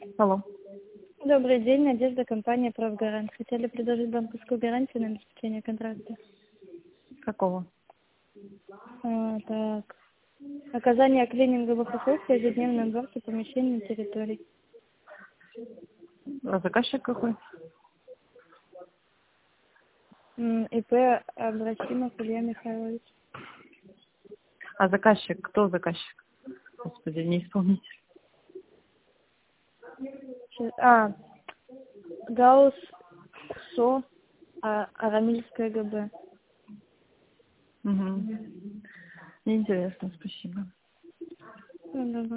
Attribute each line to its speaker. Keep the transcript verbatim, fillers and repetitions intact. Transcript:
Speaker 1: Алло.
Speaker 2: Добрый день, Надежда, компания «Правгарант». Хотели предложить банковскую гарантию на обеспечение контракта.
Speaker 1: Какого?
Speaker 2: А, так. Оказание клининговых услуг при ежедневной уборке помещений на территории.
Speaker 1: А заказчик какой?
Speaker 2: М, ИП Абросимов Илья Михайлович.
Speaker 1: А заказчик? Кто заказчик? Господи, не исполнитель.
Speaker 2: Щас- А, Гаус СО а, Арамильская ГБ.
Speaker 1: Угу. Неинтересно, спасибо.
Speaker 2: Ну, добро.